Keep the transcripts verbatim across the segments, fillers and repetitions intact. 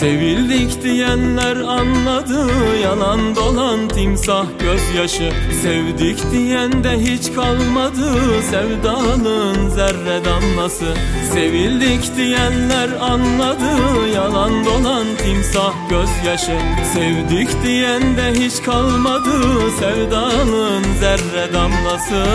Sevildik diyenler anladı, yalan dolan timsah gözyaşı. Sevdik diyen de hiç kalmadı, sevdanın zerre damlası. Sevildik diyenler anladı, yalan dolan timsah gözyaşı. Sevdik diyen de hiç kalmadı, sevdanın zerre damlası.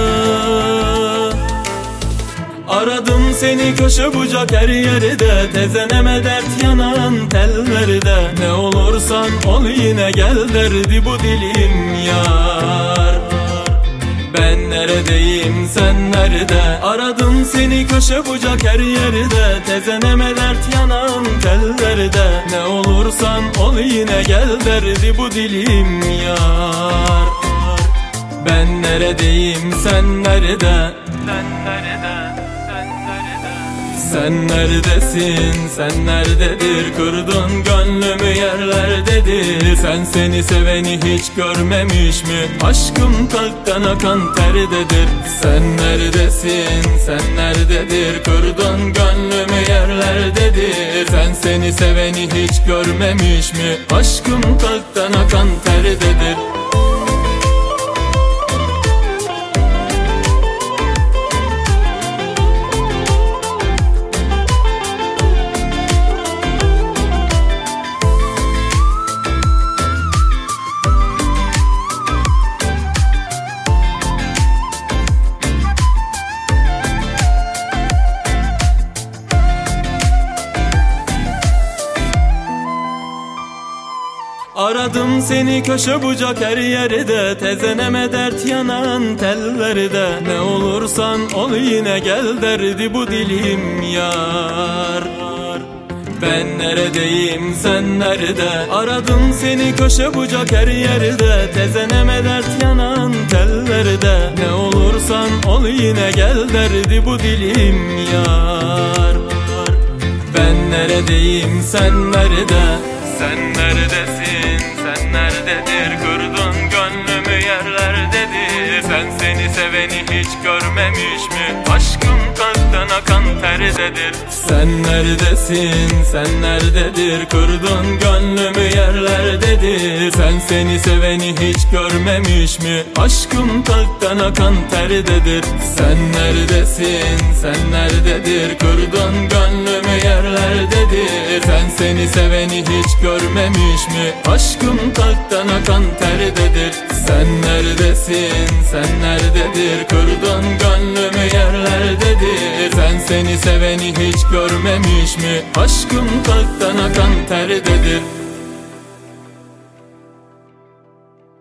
Aradım seni köşe bucak her yerde, tezeneme dert yanan tellerde. Ne olursan ol yine gel derdi bu dilim yar. Ben neredeyim sen nerede? Aradım seni köşe bucak her yerde, tezeneme dert yanan tellerde. Ne olursan ol yine gel derdi bu dilim yar. Ben neredeyim sen nerede? Sen nerede? Sen neredesin, sen nerededir? Kırdın gönlümü yerlerdedir. Sen seni seveni hiç görmemiş mi? Aşkım kalpten akan terdedir. Sen neredesin, sen nerededir? Kırdın gönlümü yerlerdedir. Sen seni seveni hiç görmemiş mi? Aşkım kalpten akan terdedir. Aradım seni köşe bucak her yerde, tezeneme dert yanan tellerde. Ne olursan ol yine gel derdi bu dilim yar. Ben neredeyim sen nerede? Aradım seni köşe bucak her yerde, tezeneme dert yanan tellerde. Ne olursan ol yine gel derdi bu dilim yar. Ben neredeyim sen nerede? Sen neredesin, sen nerededir? Kırdın gönlümü yerlerdedir. Sen seni seveni hiç görmemiş mi? Aşkım kalpten akan terdedir. Sen neredesin, sen nerededir? Kırdın gönlümü yerlerdedir. Sen seni seveni hiç görmemiş mi? Aşkım kalpten akan terdedir. Sen neredesin, sen nerededir? Kırdın gönlümü yerlerdedir. Sen seni seveni hiç görmemiş mi? Aşkım kalpten akan terdedir. Sen neredesin, sen nerededir? Kırdın gönlümü yerlerdedir. Sen seni seveni hiç görmemiş mi? Aşkım kalpten akan terdedir.